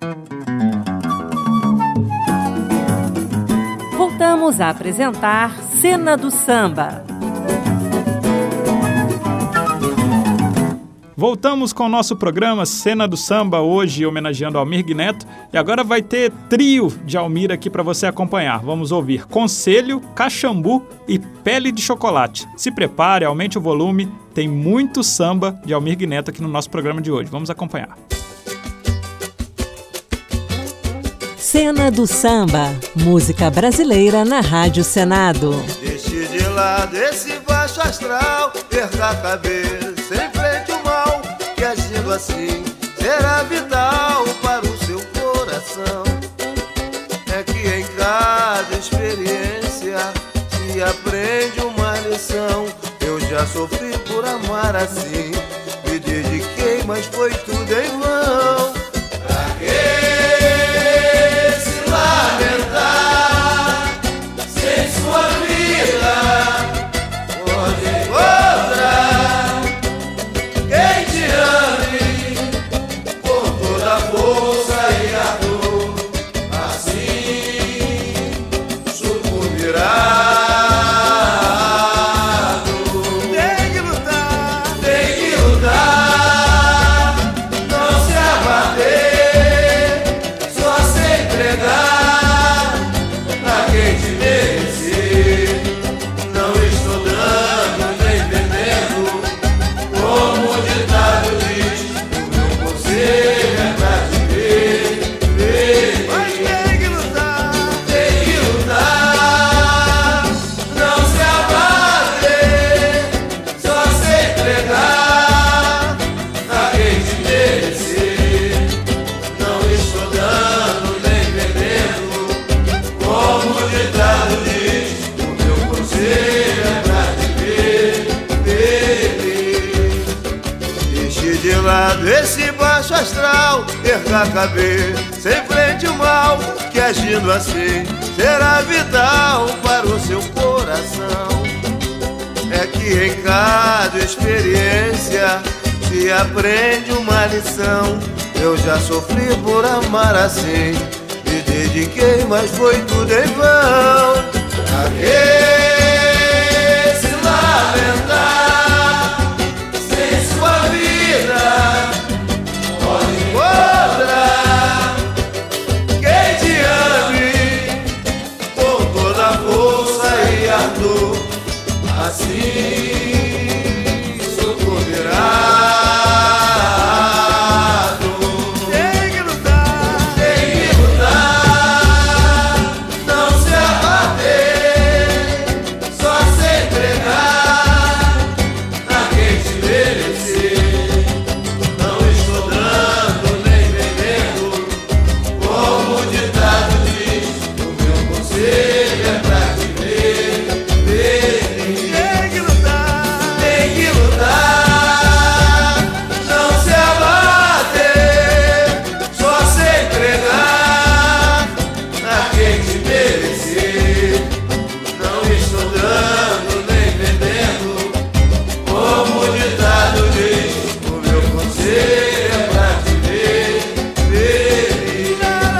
Voltamos a apresentar Cena do Samba. Voltamos com o nosso programa Cena do Samba, hoje homenageando Almir Neto. E agora vai ter trio de Almir aqui para você acompanhar. Vamos ouvir Conselho, Caxambu e Pele de Chocolate. Se prepare, aumente o volume, tem muito samba de Almir Neto aqui no nosso programa de hoje. Vamos acompanhar. Cena do Samba, música brasileira na Rádio Senado. Deixe de lado esse baixo astral, perca a cabeça, enfrente o mal, que agindo assim será vital para o seu coração. É que em cada experiência se aprende uma lição. Eu já sofri por amar assim, me dediquei, mas foi tudo em vão. Pra quê se lamentar, sem sua vida pode encontrar quem te ame com toda a força e ardor, assim sucumbirá. Esse baixo astral, perca a cabeça, enfrente o mal, que agindo assim será vital para o seu coração. É que em cada experiência se aprende uma lição. Eu já sofri por amar assim, me dediquei, mas foi tudo em vão. Pra que se lamentar, sem sua vida pode encontrar quem te ame com toda a força e ardor, assim sucumbirá. Tem que lutar, não se abater, só se entregar a quem te merecer. Não estou dando nem vendendo, como o ditado diz, o meu conselho é pra te ver. Tem que lutar, não se abater, só se entregar a quem te merecer. Não estou dando nem vendendo, como o ditado diz, o meu conselho é pra te ver feliz.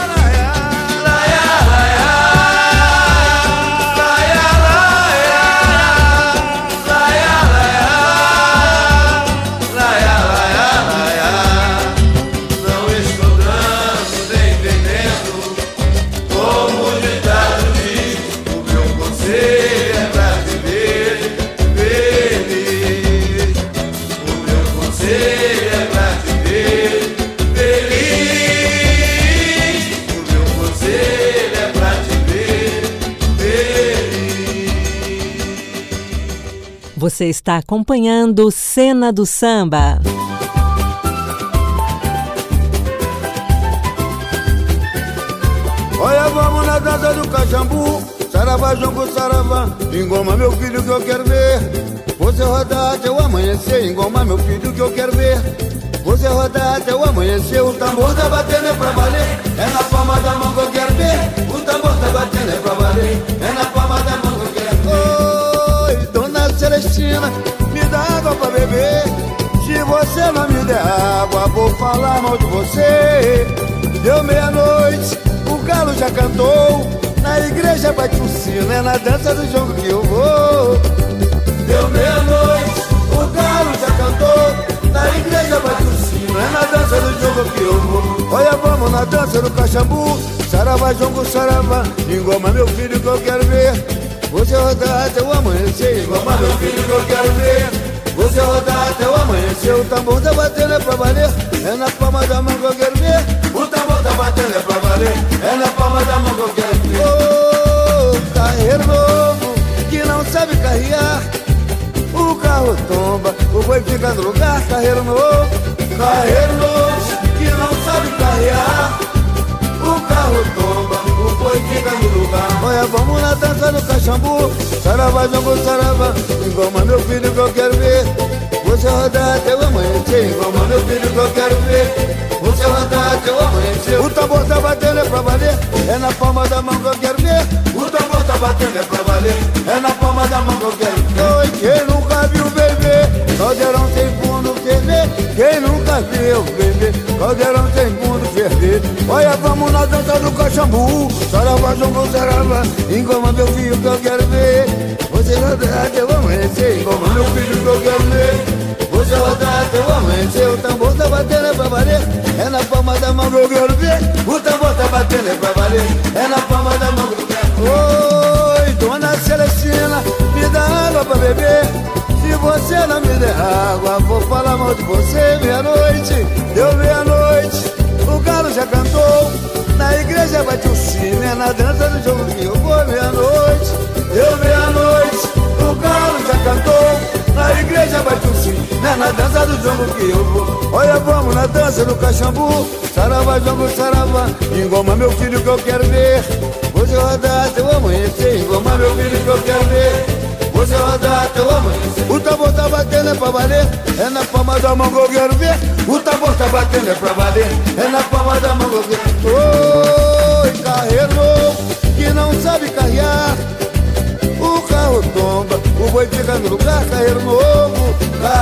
Não estou dando nem vendendo, como o ditado diz, o meu conselho é pra te ver feliz. O meu conselho é pra te ver feliz. O meu conselho é pra te ver feliz. Você está acompanhando Cena do Samba. Olha, vamos na dança do Caxambu, saravá, jongo, saravá, engoma meu filho que eu quero ver. Você rodar até o amanhecer, engoma meu filho que eu quero ver. Você rodar até o amanhecer, o tambor tá batendo é pra valer. É na palma da mão que eu quero ver. O tambor tá batendo é pra valer. É na palma da mão que eu quero ver. Oi, dona Celestina, me dá água pra beber. Se você não me der água, vou falar mal de você. Deu meia-noite, o galo já cantou, na igreja bate o sino, é na dança do jogo que eu vou. Deu meia-noite, o galo já cantou, na igreja bate o sino, é na dança do jogo que eu vou. Olha, vamos na dança do Caxambu, saravá, jongo, saravá, engoma meu filho que eu quero ver. Você rodar até o amanhecer, engoma meu filho que eu quero ver. Você rodar até o amanhecer, o tambor tá batendo é pra valer, é na palma da mão que eu quero ver. O tambor tá batendo é pra valer, é na palma da mão que eu quero ver. Ô, carreiro novo, que não sabe carrear, o carro tomba, o boi fica no lugar. Carreiro novo, que não sabe carrear, o carro tomba, o boi fica no lugar. Olha, vamos na dança do Caxambu, saravá, jongo, saravá, engoma meu filho que eu quero ver. Você rodar até o amanhecer, engoma meu filho que eu quero ver. Você rodar até o amanhecer, o tambor tá batendo é pra valer, é na palma da mão que eu quero ver. O tambor tá batendo é pra valer, é na palma da mão que eu quero ver. Oi, quem nunca viu bebê, caldeirão sem fundo ferver. Quem nunca viu bebê, caldeirão sem fundo ferver. Olha, vamos na dança do Caxambu, saravá, jongo, saravá, engoma meu filho que eu quero ver. Você rodar até o amanhecer, engoma meu filho que eu quero ver. Você rodar até o amanhecer, o tambor tá batendo é pra valer, é na palma da mão que eu quero ver. O tambor tá batendo é pra valer, é na palma da mão que eu quero ver. Oi, dona Celestina, me dá água pra beber. Se você não me der água, vou falar mal de você. Meia-noite, deu meia-noite, o galo já cantou, na igreja bate o sino, é na dança do jogo que eu vou. Meia-noite, deu meia-noite, o galo já cantou, na igreja bate o sino, é na dança do jogo que eu vou. Olha, vamos na dança do Caxambu, saravá, jongo, saravá, engoma meu filho que eu quero ver. Você rodar até o amanhecer, engoma meu filho que eu quero ver. Você rodar até o amanhecer, o tambor tá batendo é pra valer, é na palma da mão que eu quero ver. O tambor tá batendo é pra valer, é na palma da mão que eu quero ver. Oi, carreiro novo, que não sabe carrear, o carro tomba, o boi fica no lugar. Carreiro novo,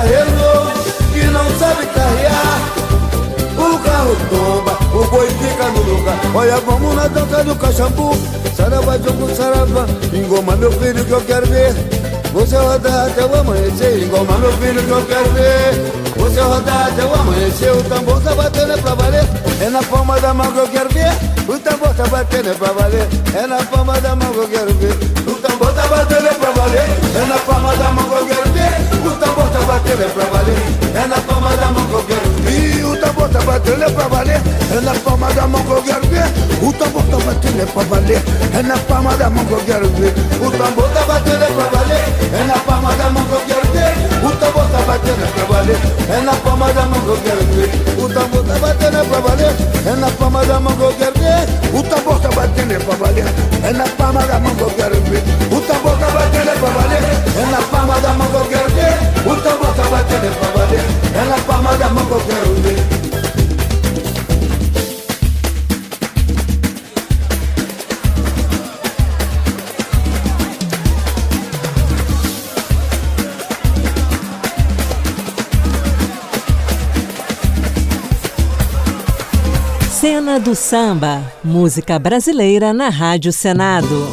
que não sabe carrear, o carro tomba, o boi fica no lugar. Olha, vamos na dança do Caxambu, saravá, jongo, saravá, engoma meu filho que eu quero ver. Você rodar até o amanhecer, engoma meu filho que eu quero ver. Você rodar até o amanhecer, o tambor tá batendo é pra valer, é na palma da mão que eu quero ver. O tambor tá batendo é pra valer, é na palma da mão que eu quero ver. O tambor tá batendo é pra valer, é na palma da mão que eu quero ver. O tambor tá batendo é pra valer, é na palma da mão que eu quero ver. E o tambor tá batendo é pra valer, é na palma da mão que eu quero ver. O tambor tá batendo é pra valer, é na palma da mão que eu quero ver. O tambor tá batendo é pra valer, é na palma da mão que eu quero ver. O tambor tá batendo é pra valer, é na palma da mão que eu quero ver. O tambor tá batendo é pra valer, é na palma da mão que eu quero ver. O tambor tá batendo é pra valer, é na palma da mão que eu quero ver. O tambor tá batendo é pra valer, é na palma da mão que eu quero ver. O tambor tá batendo é pra valer, é na palma da mão que eu quero ver. Cena do Samba, música brasileira na Rádio Senado.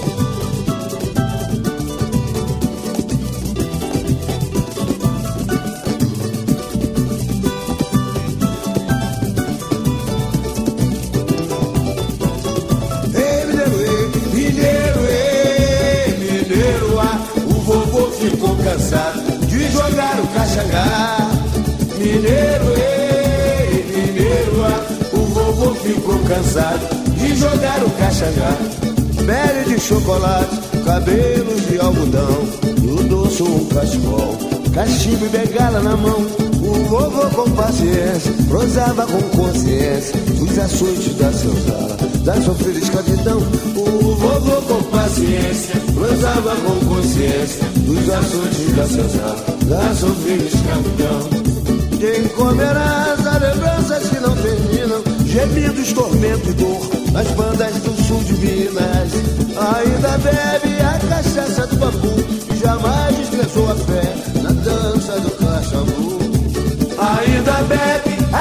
O vovô ficou cansado de jogar o caxangá. Mineiro, o vovô ficou cansado de jogar o caxangá. Pele de chocolate, cabelo de algodão, no dorso um cachecol, cachimbo e bengala na mão. O vovô com paciência prosava com consciência os açoites da senzala, da sofrida escravidão. O vovô com paciência prosava com consciência dos açoites da senzala, da sofrida escravidão. Quem comerá as lembranças que não terminam, gemidos, tormento e dor, nas bandas do sul de Minas. Ainda bebe a cachaça do bambu, e jamais desprezou a fé na dança do Caxambu. Ainda bebe a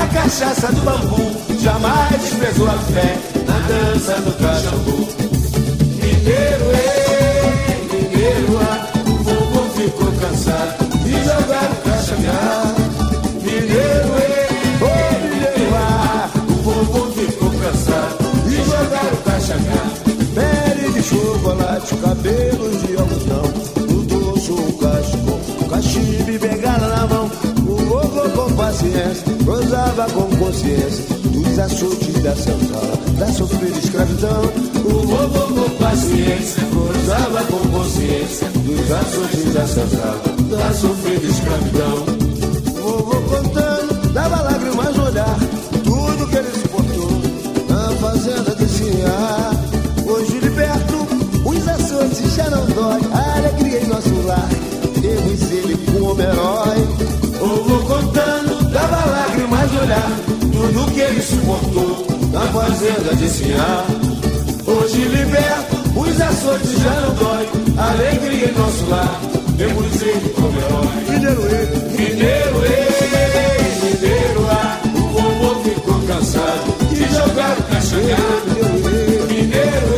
cachaça do bambu jamais desprezou a fé na dança do Caxambu. Mineiro, mineiro, o povo ficou cansado de jogar o caxangá. Mineiro, mineiro, o povo ficou cansado de jogar o caxangá. Pele de chocolate, cabelos de algodão, no dorso um cachecol, cachimbo e bengala na mão. O povo com paciência gozava com consciência dos açoites da senzala, da sofrida escravidão. O povo com paciência gozava com consciência dos açoites da senzala, da sofrida escravidão. O povo contando, dava lágrimas no olhar, tudo que ele suportou na fazenda de Sinhá. Hoje liberto, os açoites já não dói, a alegria em nosso lar, temos ele como herói. O povo contando, dava lágrimas no olhar, tudo que ele suportou na fazenda de Sinhá. Hoje liberto, os açoites já não dói, a alegria em nosso lar, temos ele como herói. Mineiro, mineiro, mineiro, o povo ficou cansado de jogar o caxangá. Mineiro, mineiro,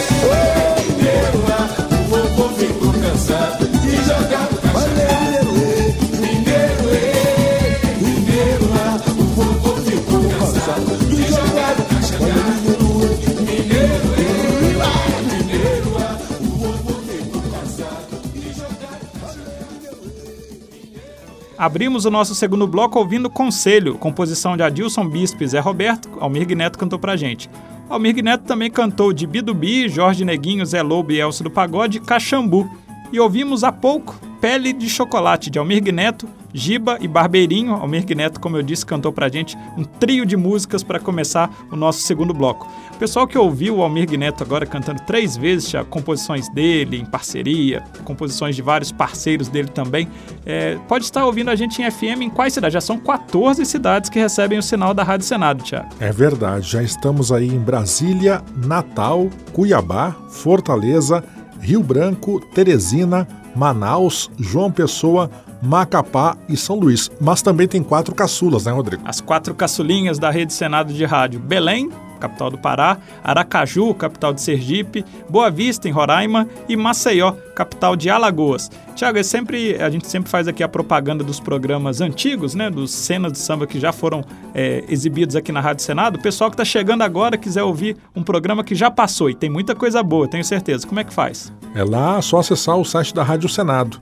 o povo ficou cansado de jogar o caxangá. Mineiro, mineiro, o povo ficou cansado de jogar o caxangá. Mineiro, mineiro, o povo ficou cansado de jogar o caxangá. Abrimos o nosso segundo bloco ouvindo Conselho, composição de Adilson Bispo e Zé Roberto. Almir Neto cantou pra gente. Almir Neto também cantou de Bidubi, Jorge Neguinho, Zé Lobo e Elcio do Pagode, Caxambu. E ouvimos há pouco Pele de Chocolate, de Almir Neto, Giba e Barbeirinho. Almir Neto, como eu disse, cantou pra gente um trio de músicas para começar o nosso segundo bloco. O pessoal que ouviu o Almir Neto agora cantando 3 vezes já composições dele, em parceria, composições de vários parceiros dele também, pode estar ouvindo a gente em FM em quais cidades? Já são 14 cidades que recebem o sinal da Rádio Senado, Thiago. É verdade, já estamos aí em Brasília, Natal, Cuiabá, Fortaleza, Rio Branco, Teresina, Manaus, João Pessoa, Macapá e São Luís. Mas também tem 4 caçulas, né, Rodrigo? As 4 caçulinhas da Rede Senado de Rádio: Belém, capital do Pará, Aracaju, capital de Sergipe, Boa Vista, em Roraima, e Maceió, capital de Alagoas. Tiago, a gente sempre faz aqui a propaganda dos programas antigos, né, dos Cenas do Samba que já foram exibidos aqui na Rádio Senado. O pessoal que está chegando agora quiser ouvir um programa que já passou, e tem muita coisa boa, tenho certeza. Como é que faz? É lá, só acessar o site da Rádio Senado,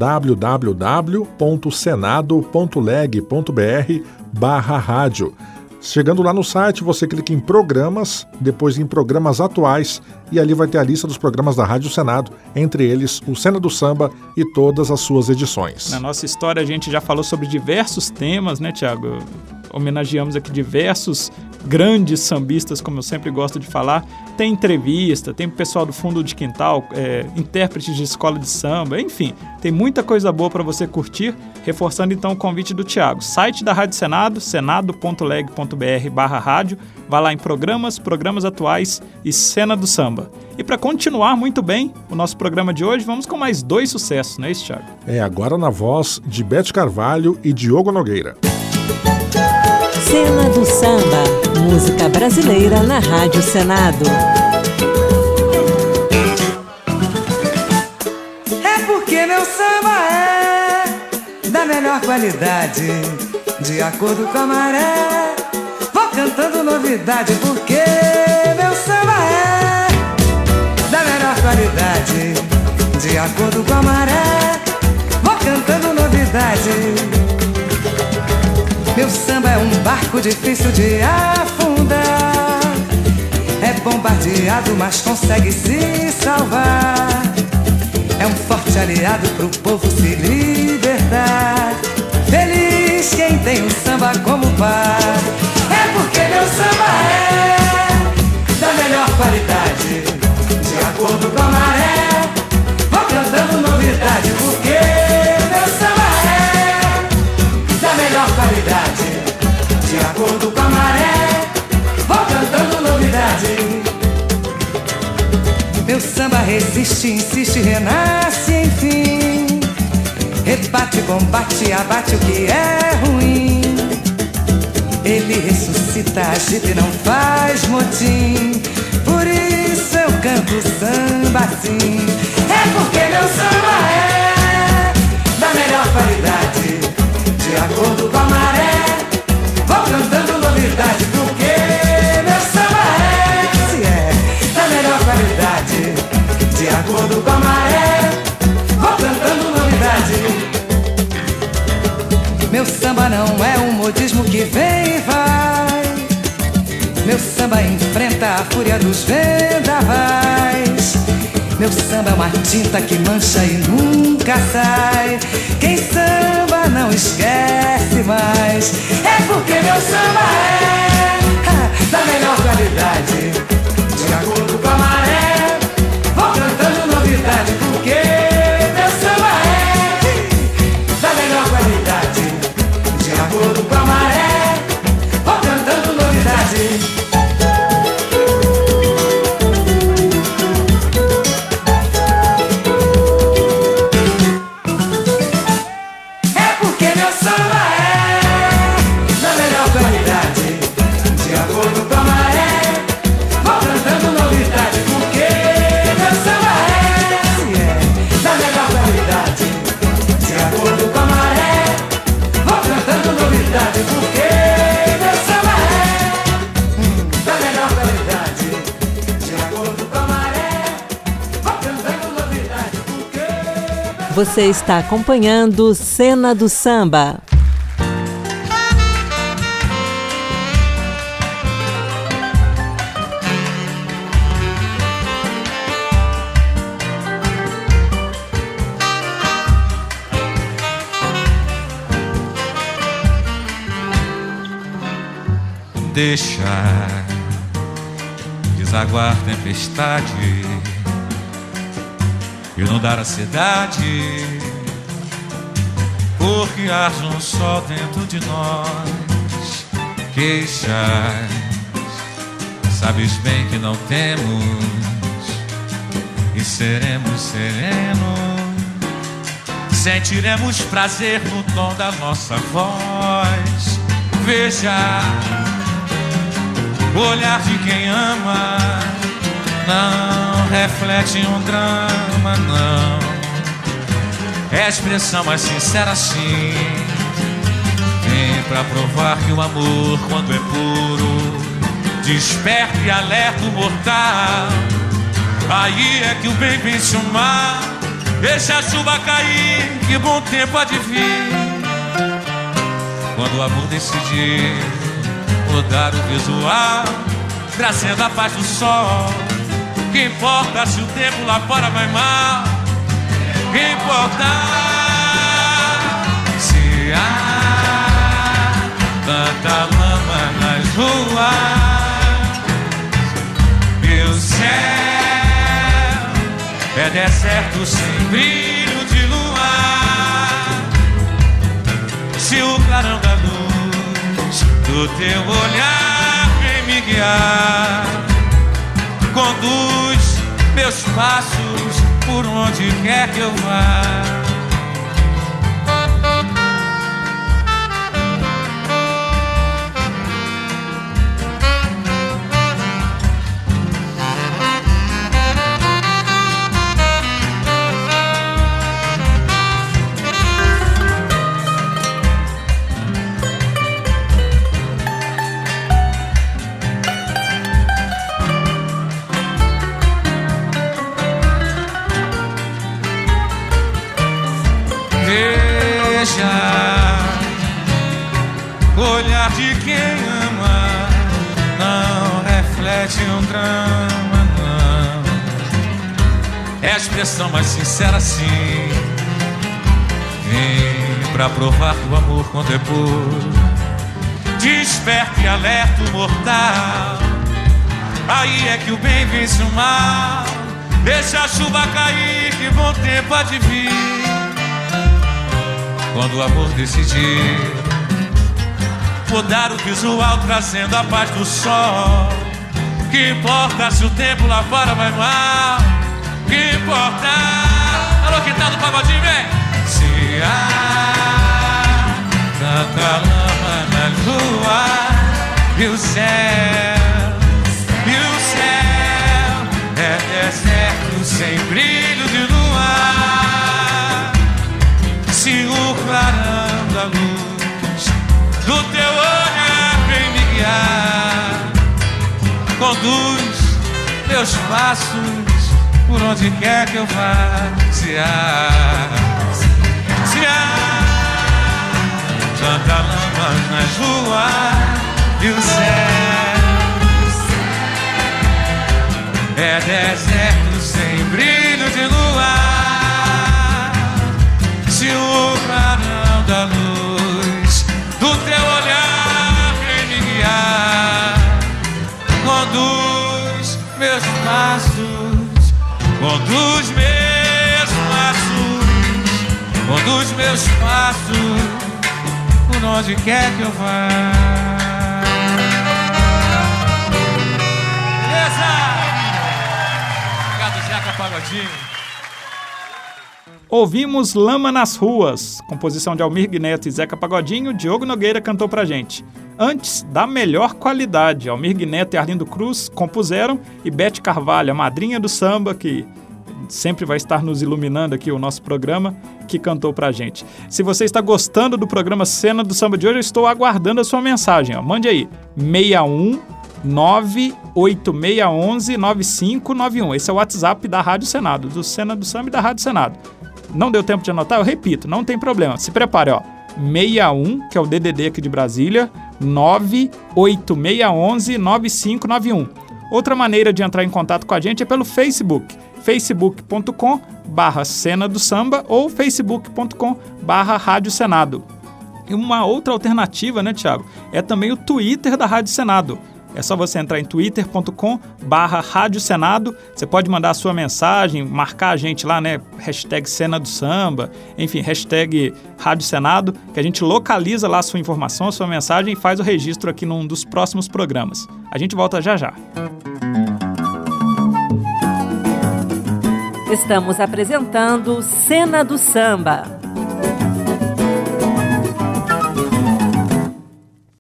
www.senado.leg.br/rádio. Chegando lá no site, você clica em Programas, depois em Programas Atuais, e ali vai ter a lista dos programas da Rádio Senado, entre eles o Cena do Samba e todas as suas edições. Na nossa história a gente já falou sobre diversos temas, né, Thiago? Homenageamos aqui diversos grandes sambistas, como eu sempre gosto de falar. Tem entrevista, tem pessoal do fundo de quintal, intérpretes de escola de samba, enfim, tem muita coisa boa para você curtir. Reforçando então o convite do Thiago, site da Rádio Senado, senado.leg.br/rádio, vá lá em programas atuais e Cena do Samba. E para continuar muito bem o nosso programa de hoje, vamos com mais 2 sucessos, não é isso, Thiago? Agora na voz de Bete Carvalho e Diogo Nogueira. Cena do Samba, música brasileira na Rádio Senado. É porque meu samba é da melhor qualidade, de acordo com a maré. Vou cantando novidade, porque meu samba é da melhor qualidade, de acordo com a maré. Vou cantando novidade. Meu samba é um barco difícil de afundar, é bombardeado, mas consegue se salvar. É um forte aliado pro povo se libertar. Feliz quem tem o samba como par. É porque meu samba é da melhor qualidade, de acordo com a maré. Vou cantando novidade, porque meu samba é da melhor qualidade, de acordo com a maré. Vou cantando novidade. Meu samba resiste, insiste, renasce, enfim. Rebate, combate, abate o que é ruim. Ele ressuscita, agita e não faz motim. Por isso eu canto samba assim. É porque meu samba é da melhor qualidade, de acordo com a maré. Vou cantando novidade, porque meu samba é da melhor qualidade, de acordo com a maré. Vou cantando novidade. Meu samba não é um modismo que vem e vai. Meu samba enfrenta a fúria dos vendavais. Meu samba é uma tinta que mancha e nunca sai. Quem samba não esquece mais. É porque meu samba é da melhor qualidade, de acordo com a maré. Vou cantando novidade, porque meu samba é da melhor qualidade, de acordo com a maré. Vou cantando novidade. Você está acompanhando Cena do Samba. Deixa desaguar tempestade, inundar a cidade, porque arde um sol dentro de nós. Queixas, sabes bem que não temos, e seremos serenos. Sentiremos prazer no tom da nossa voz. Veja o olhar de quem ama, não reflete um drama, não. É a expressão mais sincera, sim. Vem pra provar que o amor, quando é puro, desperta e alerta o mortal. Aí é que o bem vence o mal. Deixa a chuva cair, que bom tempo há de vir. Quando o amor decidir mudar o visual, trazendo a paz do sol. Que importa se o tempo lá fora vai mal? Que importa se há tanta lama nas ruas e o céu é deserto sem brilho de luar. Se o clarão da luz do teu olhar vem me guiar, conduz meus passos por onde quer que eu vá. Olhar de quem ama não reflete um drama, não. É a expressão mais sincera, sim. Vem pra provar que o amor, quando é puro, desperta e alerta o mortal. Aí é que o bem vence o mal. Deixa a chuva cair, que bom tempo há de vir. Quando o amor decidir mudar o visual, trazendo a paz do sol. Que importa se o tempo lá fora vai mal? Que importa? Alô, que tal do pagodinho, vem? Se há tanta lama nas ruas e o céu é deserto sem brilho de luar. Se o clarão da luz do teu olhar vem me guiar, conduz meus passos por onde quer que eu vá. Se há tanta lama nas ruas e o céu é deserto sem brilho de luar. Se o clarão da luz do teu olhar vem me guiar, conduz meus passos, conduz meus passos, conduz meus passos por onde quer que eu vá. Beleza? Obrigado, Zeca Pagodinho. Ouvimos Lama nas Ruas, composição de Almir Neto e Zeca Pagodinho. Diogo Nogueira cantou pra gente. Antes, Da Melhor Qualidade, Almir Neto e Arlindo Cruz compuseram, e Bete Carvalho, a madrinha do samba, que sempre vai estar nos iluminando aqui o nosso programa, que cantou pra gente. Se você está gostando do programa Cena do Samba de hoje, eu estou aguardando a sua mensagem. Mande aí, 61 98611 9591. Esse é o WhatsApp da Rádio Senado, do Cena do Samba e da Rádio Senado. Não deu tempo de anotar? Eu repito, não tem problema. Se prepare, ó. 61, que é o DDD aqui de Brasília, 98611 9591. Outra maneira de entrar em contato com a gente é pelo Facebook, facebook.com/Cena do Samba ou facebook.com/Rádio Senado. E uma outra alternativa, né, Thiago, é também o Twitter da Rádio Senado. É só você entrar em twitter.com/Rádio Senado. Você pode mandar a sua mensagem, marcar a gente lá, né? Hashtag Cena do Samba, enfim, hashtag Rádio Senado, que a gente localiza lá a sua informação, a sua mensagem e faz o registro aqui num dos próximos programas. A gente volta já já. Estamos apresentando Cena do Samba.